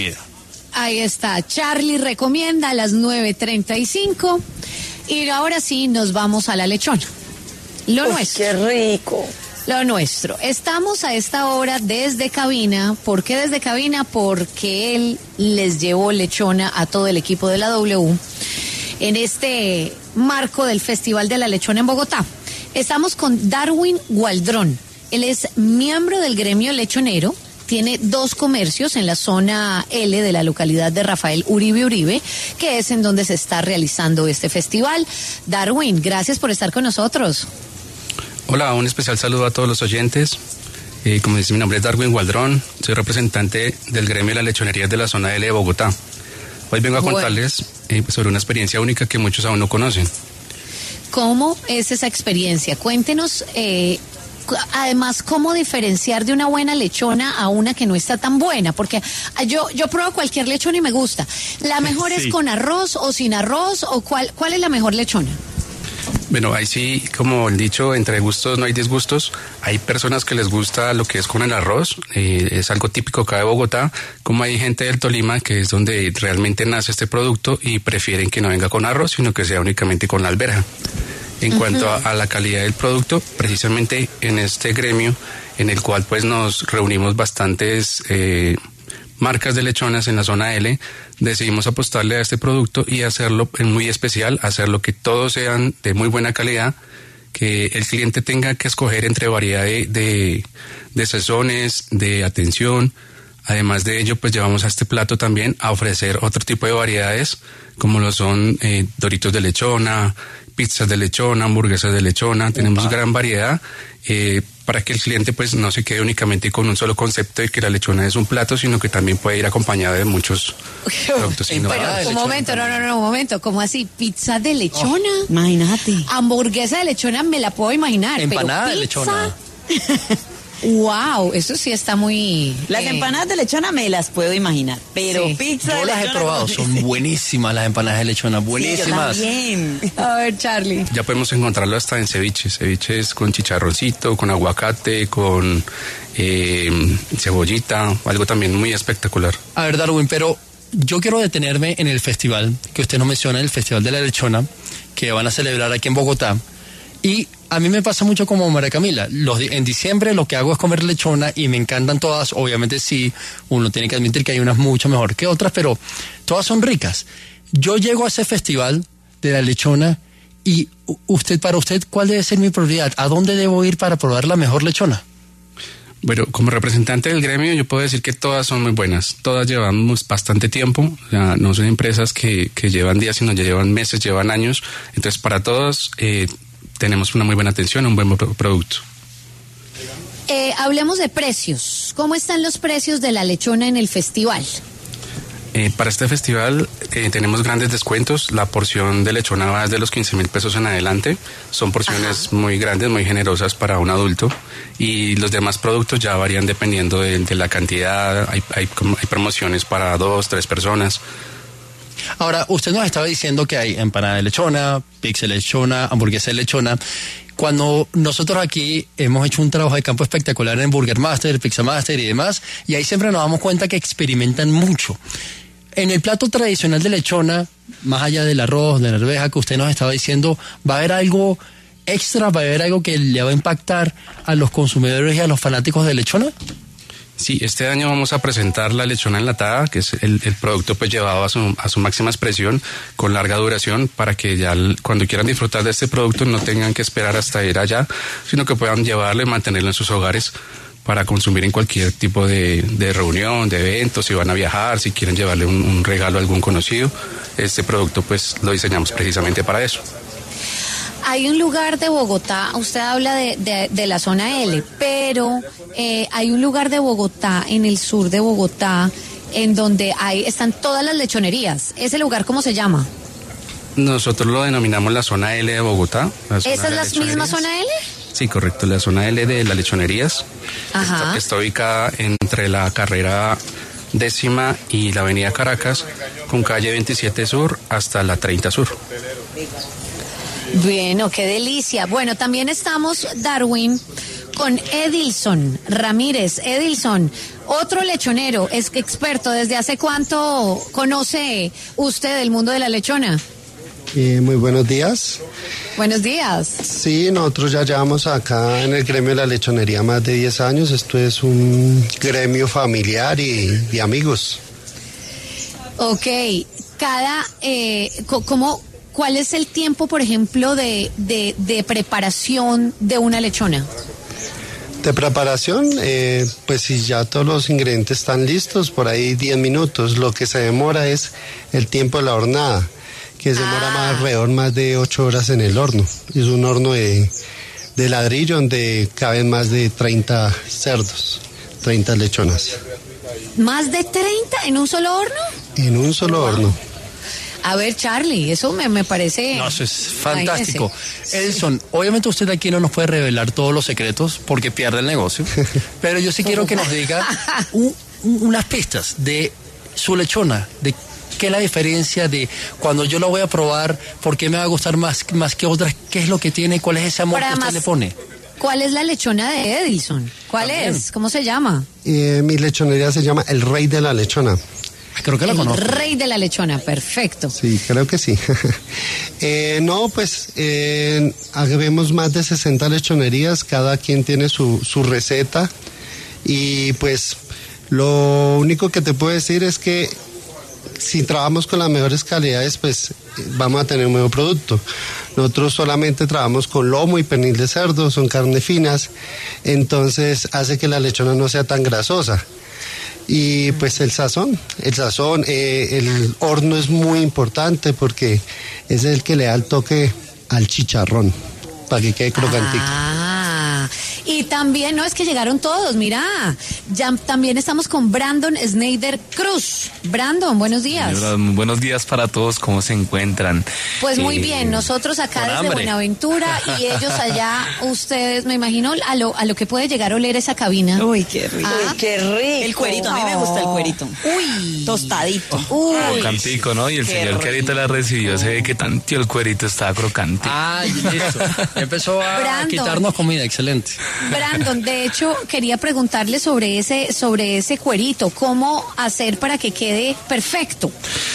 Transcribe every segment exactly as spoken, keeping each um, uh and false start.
Ahí está, Charlie recomienda a las nueve treinta y cinco. Y ahora sí nos vamos a la lechona. Lo Uf, nuestro. ¡Qué rico! Lo nuestro. Estamos a esta hora desde cabina. ¿Por qué desde cabina? Porque él les llevó lechona a todo el equipo de la W en este marco del Festival de la Lechona en Bogotá. Estamos con Darwin Gualdrón. Él es miembro del gremio lechonero. Tiene dos comercios en la zona L de la localidad de Rafael Uribe Uribe, que es en donde se está realizando este festival. Darwin, gracias por estar con nosotros. Hola, un especial saludo a todos los oyentes. Eh, como dice, mi nombre es Darwin Gualdrón, soy representante del gremio de las lechonerías de la zona L de Bogotá. Hoy vengo a Bueno. contarles eh, sobre una experiencia única que muchos aún no conocen. ¿Cómo es esa experiencia? Cuéntenos, eh, cu- además, cómo diferenciar de una buena lechona a una que no está tan buena, porque ah, yo yo pruebo cualquier lechona y me gusta. ¿La mejor Sí. es con arroz o sin arroz o cuál cuál es la mejor lechona? Bueno, ahí sí, como el dicho, entre gustos no hay disgustos. Hay personas que les gusta lo que es con el arroz, eh, es algo típico acá de Bogotá, como hay gente del Tolima, que es donde realmente nace este producto y prefieren que no venga con arroz, sino que sea únicamente con la alberja. En uh-huh. cuanto a, a la calidad del producto, precisamente en este gremio, en el cual pues nos reunimos bastantes eh, marcas de lechonas en la zona L, decidimos apostarle a este producto y hacerlo muy especial, hacerlo que todos sean de muy buena calidad, que el cliente tenga que escoger entre variedad de, de, de sazones, de atención. Además de ello, pues llevamos a este plato también a ofrecer otro tipo de variedades, como lo son eh, doritos de lechona, pizzas de lechona, hamburguesas de lechona. Tenemos Opa. gran variedad eh, para que el cliente pues no se quede únicamente con un solo concepto de que la lechona es un plato, sino que también puede ir acompañada de muchos productos. Pero un momento, no, no, no, un momento, ¿cómo así? ¿Pizza de lechona? Oh, imagínate. Hamburguesa de lechona me la puedo imaginar. Empanada pero de lechona. Wow, eso sí está muy... Las eh, empanadas de lechona me las puedo imaginar, pero Sí. pizza Yo de las he lechona probado, no. son buenísimas las empanadas de lechona, buenísimas. Sí, yo también. A ver, Charlie. Ya podemos encontrarlo hasta en ceviches, ceviches con chicharroncito, con aguacate, con eh, cebollita, algo también muy espectacular. A ver, Darwin, pero yo quiero detenerme en el festival que usted nos menciona, el Festival de la Lechona, que van a celebrar aquí en Bogotá. Y a mí me pasa mucho como María Camila. Los, en diciembre lo que hago es comer lechona y me encantan todas. Obviamente sí, uno tiene que admitir que hay unas mucho mejor que otras, pero todas son ricas. Yo llego a ese festival de la lechona y usted, para usted, ¿cuál debe ser mi prioridad? ¿A dónde debo ir para probar la mejor lechona? Bueno, como representante del gremio yo puedo decir que todas son muy buenas. Todas llevamos bastante tiempo, o sea, no son empresas que, que llevan días, sino ya llevan meses, llevan años. Entonces, para todos... Eh, tenemos una muy buena atención, un buen producto. Eh, hablemos de precios. ¿Cómo están los precios de la lechona en el festival? Eh, para este festival eh, tenemos grandes descuentos. La porción de lechona va desde los quince mil pesos en adelante. Son porciones Ajá. muy grandes, muy generosas para un adulto. Y los demás productos ya varían dependiendo de, de la cantidad. Hay, hay, hay promociones para dos, tres personas. Ahora, usted nos estaba diciendo que hay empanada de lechona, pizza de lechona, hamburguesa de lechona. Cuando nosotros aquí hemos hecho un trabajo de campo espectacular en Burger Master, Pizza Master y demás, y ahí siempre nos damos cuenta que experimentan mucho. En el plato tradicional de lechona, más allá del arroz, de la arveja que usted nos estaba diciendo, ¿va a haber algo extra, va a haber algo que le va a impactar a los consumidores y a los fanáticos de lechona? Sí, este año vamos a presentar la lechona enlatada, que es el, el producto pues llevado a su, a su máxima expresión, con larga duración, para que ya cuando quieran disfrutar de este producto no tengan que esperar hasta ir allá, sino que puedan llevarlo y mantenerlo en sus hogares para consumir en cualquier tipo de, de reunión, de evento, si van a viajar, si quieren llevarle un, un regalo a algún conocido. Este producto pues lo diseñamos precisamente para eso. Hay un lugar de Bogotá, usted habla de, de, de la zona L, pero eh, hay un lugar de Bogotá, en el sur de Bogotá, en donde hay están todas las lechonerías. ¿Ese lugar cómo se llama? Nosotros lo denominamos la zona L de Bogotá. ¿Esa es la misma zona L? Sí, correcto, la zona L de las lechonerías. Ajá. Está, está ubicada entre la carrera décima y la avenida Caracas, con calle veintisiete Sur hasta la treinta Sur. Bueno, qué delicia. Bueno, también estamos, Darwin, con Edilson Ramírez. Edilson, otro lechonero, es experto. ¿Desde hace cuánto conoce usted el mundo de la lechona? Eh, muy buenos días. Buenos días. Sí, nosotros ya llevamos acá en el gremio de la lechonería más de diez años. Esto es un gremio familiar y de amigos. Ok, cada, eh, ¿cómo, cuál es el tiempo, por ejemplo, de, de, de preparación de una lechona? De preparación, eh, pues si ya todos los ingredientes están listos, por ahí diez minutos. Lo que se demora es el tiempo de la hornada, que se demora Ah. más, alrededor más de ocho horas en el horno. Es un horno de, de ladrillo donde caben más de treinta cerdos, treinta lechonas. ¿Más de treinta en un solo horno? En un solo horno. A ver, Charlie, eso me, me parece... No, eso es fantástico. Imagínese. Edilson, obviamente usted aquí no nos puede revelar todos los secretos porque pierde el negocio, pero yo sí quiero que nos diga un- un- unas pistas de su lechona, de qué es la diferencia de cuando yo la voy a probar, por qué me va a gustar más, más que otras, qué es lo que tiene, cuál es ese amor Pero que usted además, le pone. ¿Cuál es la lechona de Edilson? ¿Cuál También. es? ¿Cómo se llama? Eh, mi lechonería se llama El Rey de la Lechona. Creo que la El conozco. rey de la lechona, perfecto. Sí, creo que sí. eh, no, pues eh, vemos más de sesenta lechonerías, cada quien tiene su, su receta y pues lo único que te puedo decir es que si trabajamos con las mejores calidades, pues eh, vamos a tener un mejor producto. Nosotros solamente trabajamos con lomo y pernil de cerdo, son carnes finas, entonces hace que la lechona no sea tan grasosa. Y pues el sazón, el sazón, eh, el horno es muy importante porque es el que le da el toque al chicharrón, para que quede crocantico. Ah, y también, no, es que llegaron todos, mira, ya también estamos con Brandon Snyder Cruz. Brandon, buenos días. Señora, muy buenos días para todos, ¿cómo se encuentran? Pues muy Eh, bien, nosotros acá con desde hambre. Buenaventura y ellos allá, ustedes, me imagino a lo, a lo que puede llegar a oler esa cabina. Uy, qué rico. Ah, Uy, qué rico. El cuerito, a mí me gusta el cuerito. Uy. Tostadito. Uy. Crocantico, ¿no? Y el Qué señor que ahorita la recibió, se ve que tanto el cuerito estaba crocante. Ah, listo. Empezó a Brandon. quitarnos comida, excelente. Brandon, de hecho, quería preguntarle sobre ese, sobre ese cuerito, ¿cómo hacer para que quede perfecto?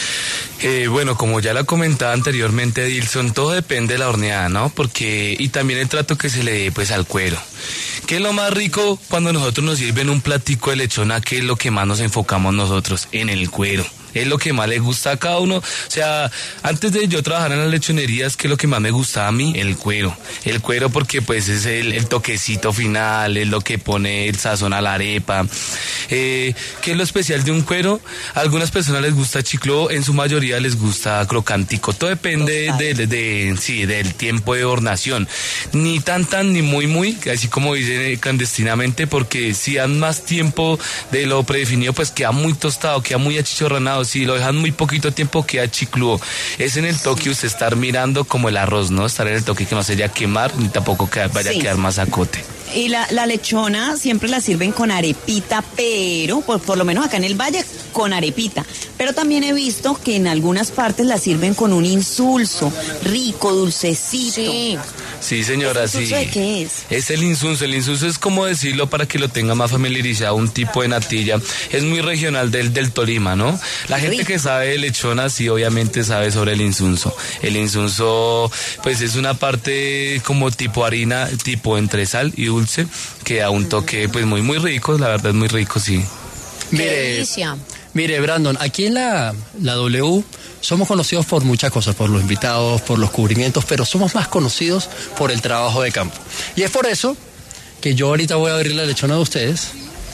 Eh, bueno, como ya lo comentaba anteriormente Edilson, todo depende de la horneada, ¿no? Porque, y también el trato que se le dé pues al cuero. ¿Qué es lo más rico cuando nosotros nos sirven un platico de lechona? ¿Qué es lo que más nos enfocamos nosotros? En el cuero. Es lo que más le gusta a cada uno. O sea, antes de yo trabajar en las lechonerías, ¿qué es lo que más me gustaba a mí? El cuero. El cuero porque pues es el, el toquecito final, es lo que pone el sazón a la arepa. Eh, ¿Qué es lo especial de un cuero? A algunas personas les gusta chiclo, en su mayoría les gusta crocantico. Todo depende de, de, de- sí, del tiempo de hornación. Ni tan tan ni muy muy, así como dicen clandestinamente, porque si dan más tiempo de lo predefinido, pues queda muy tostado, queda muy achicharronado. Si lo dejan muy poquito tiempo, queda chicludo. Es en el toque usted estar mirando como el arroz, ¿no? Estar en el toque que no se vaya a quemar, ni tampoco que vaya Sí. a quedar más acote. Y la, la lechona siempre la sirven con arepita, pero por, por lo menos acá en el valle con arepita. Pero también he visto que en algunas partes la sirven con un insulso, rico, dulcecito. Sí. Sí, señora, ¿Ese sí. insulso de qué es? Es el insunso. El insunso es como decirlo para que lo tenga más familiarizado, un tipo de natilla. Es muy regional del, del Tolima, ¿no? La gente Rico. que sabe de lechona sí obviamente sabe sobre el insunso. El insunso pues es una parte como tipo harina, tipo entre sal y dulce, que da un toque pues muy muy rico, la verdad es muy rico, sí. Qué Mire, delicia. mire, Brandon, aquí en la, la W somos conocidos por muchas cosas, por los invitados, por los cubrimientos, pero somos más conocidos por el trabajo de campo. Y es por eso que yo ahorita voy a abrir la lechona de ustedes.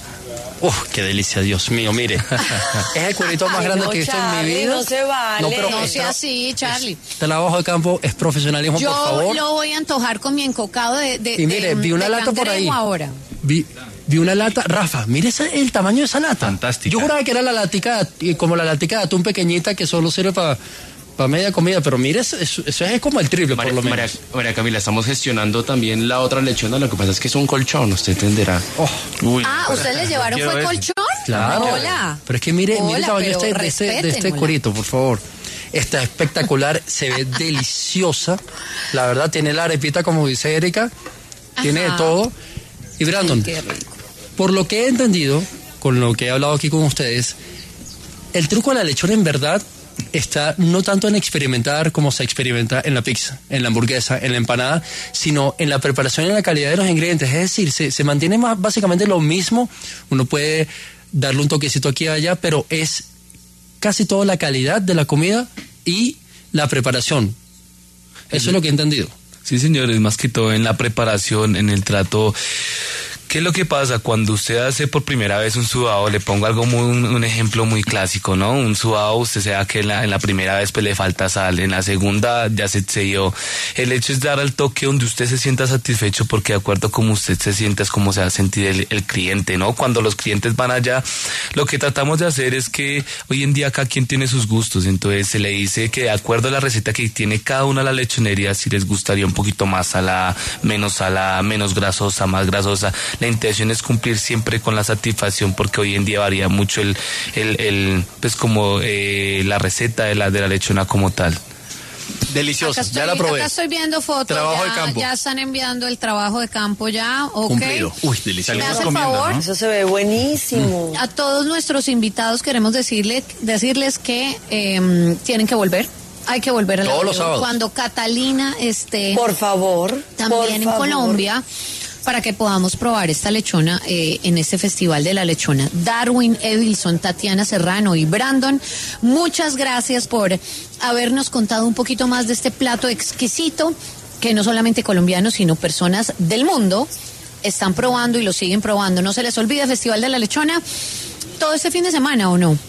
¡Uf, qué delicia, Dios mío! Mire, es el cuerito más Ay, grande no, que he visto en mi Charlie, vida. no se vale. pero No es sea tra- así, Charlie. es trabajo de campo, es profesionalismo, Yo por favor. lo voy a antojar con mi encocado de, de, Y mire, de- vi una de lata por ahí. cangrejo ahora. Vi, vi una lata, Rafa, mire ese- el tamaño de esa lata. Fantástica. Yo juraba que era la latica, y como la latica de atún pequeñita que solo sirve para media comida, pero mire, eso, eso- eso es como el triple, María, por lo María, menos. María Camila, estamos gestionando también la otra lechona, lo que pasa es que es un colchón, usted entenderá. Oh, Uy, Ah, ¿ustedes les llevaron quiero fue ver. colchón? claro. Hola. Pero es que mire, mire el Hola, tamaño de pero este, de este, de este respétenla. cuerito, por favor. Está espectacular, se ve deliciosa. La verdad, tiene la arepita, como dice Erika, tiene de Ajá. todo. Y Brandon, Qué rico. por lo que he entendido, con lo que he hablado aquí con ustedes, el truco de la lechona en verdad está no tanto en experimentar como se experimenta en la pizza, en la hamburguesa, en la empanada, sino en la preparación y en la calidad de los ingredientes. Es decir, se, se mantiene más básicamente lo mismo. Uno puede darle un toquecito aquí y allá, pero es casi toda la calidad de la comida y la preparación. Eso es lo que he entendido. Sí, señor, es más que todo en la preparación, en el trato. ¿Qué es lo que pasa cuando usted hace por primera vez un sudado? Le pongo algo muy, un, un ejemplo muy clásico, ¿no? Un sudado, usted sabe que en la, en la primera vez pues le falta sal, en la segunda ya se excedió. El hecho es dar al toque donde usted se sienta satisfecho, porque de acuerdo a cómo usted se sienta es como se va a sentir el, el cliente, ¿no? Cuando los clientes van allá, lo que tratamos de hacer es que hoy en día cada quien tiene sus gustos, entonces se le dice que de acuerdo a la receta que tiene cada una de las lechonerías, si les gustaría un poquito más salada, menos salada, menos grasosa, más grasosa. La intención es cumplir siempre con la satisfacción, porque hoy en día varía mucho el, el, el pues como eh, la receta de la de la lechona como tal. Deliciosa, Acá estoy, ya la probé. acá estoy viendo fotos. Trabajo ya, de campo. Ya están enviando el trabajo de campo ya. Ok. Cumplido. Uy, delicioso. ¿Me Salimos hace el comiendo, favor? ¿no? Eso se ve buenísimo. A todos nuestros invitados queremos decirle, decirles que eh, tienen que volver. Hay que volver a la Todos los W. sábados. Cuando Catalina esté Por favor. también por en favor. Colombia, para que podamos probar esta lechona eh, en este Festival de la Lechona. Darwin, Edilson, Tatiana Serrano y Brandon, muchas gracias por habernos contado un poquito más de este plato exquisito que no solamente colombianos, sino personas del mundo están probando y lo siguen probando. No se les olvide, Festival de la Lechona, todo este fin de semana, ¿o no?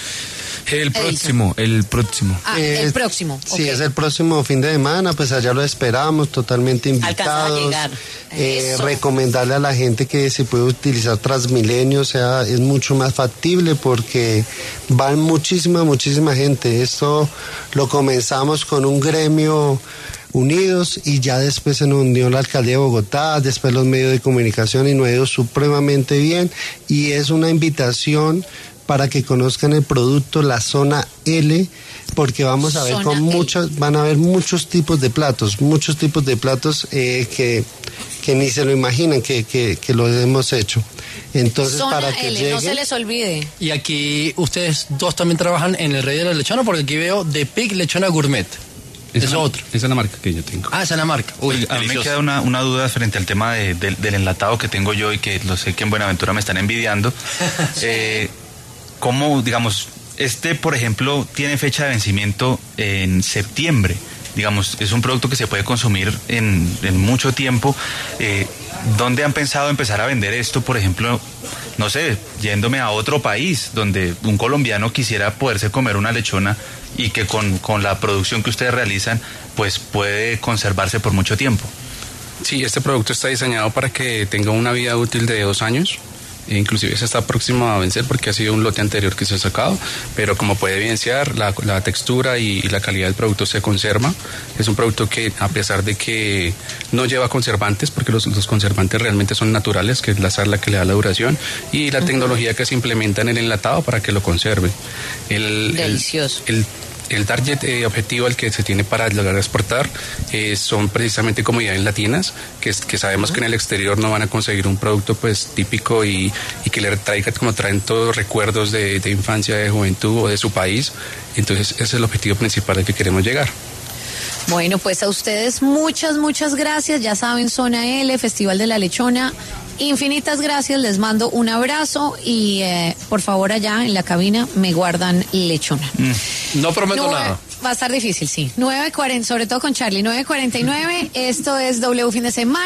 El próximo, el próximo. Ah, Eh, el próximo. Sí, ok. es el próximo fin de semana, pues allá lo esperamos, totalmente Alcanzar a invitados. llegar. Eh, Eso. recomendarle a la gente que se puede utilizar Transmilenio, o sea, es mucho más factible porque van muchísima, muchísima gente. Esto lo comenzamos con un gremio unidos y ya después se nos unió la alcaldía de Bogotá, después los medios de comunicación y nos ha ido supremamente bien y es una invitación para que conozcan el producto, la zona L, porque vamos a ver Zona con L. muchos, van a haber muchos tipos de platos, muchos tipos de platos eh, que, que ni se lo imaginan que, que, que lo hemos hecho. Entonces, Zona para que L, lleguen, no se les olvide. Y aquí ustedes dos también trabajan en el Rey de la Lechona, porque aquí veo The Pig Lechona Gourmet. Esa Es otro. Esa es la marca que yo tengo. Ah, esa es la marca. Uy, A mí me delicioso. queda una, una duda frente al tema de- del- del enlatado que tengo yo y que lo sé que en Buenaventura me están envidiando. Eh, ¿Cómo, digamos, este, por ejemplo, tiene fecha de vencimiento en septiembre? Digamos, es un producto que se puede consumir en, en mucho tiempo. Eh, ¿Dónde han pensado empezar a vender esto, por ejemplo, no sé, yéndome a otro país donde un colombiano quisiera poderse comer una lechona y que con, con la producción que ustedes realizan, pues puede conservarse por mucho tiempo? Sí, este producto está diseñado para que tenga una vida útil de dos años. E inclusive se está próximo a vencer porque ha sido un lote anterior que se ha sacado, pero como puede evidenciar, la, la textura y, y la calidad del producto se conserva. Es un producto que, a pesar de que no lleva conservantes, porque los, los conservantes realmente son naturales, que es la sal la que le da la duración, y la uh-huh. tecnología que se implementa en el enlatado para que lo conserve. El, Delicioso. El, el, El target eh, objetivo al que se tiene para lograr exportar eh, son precisamente comunidades latinas, que, que sabemos que en el exterior no van a conseguir un producto pues típico y, y que le traiga, como traen todos recuerdos de, de infancia, de juventud o de su país. Entonces ese es el objetivo principal al que queremos llegar. Bueno, pues a ustedes muchas, muchas gracias. Ya saben, Zona L, Festival de la Lechona. Infinitas gracias, les mando un abrazo y eh, por favor allá en la cabina me guardan lechona. Mm, no prometo Nueve, nada. Va a estar difícil, sí. nueve cuarenta, sobre todo con Charlie, nueve cuarenta y nueve. Esto es W Fin de Semana.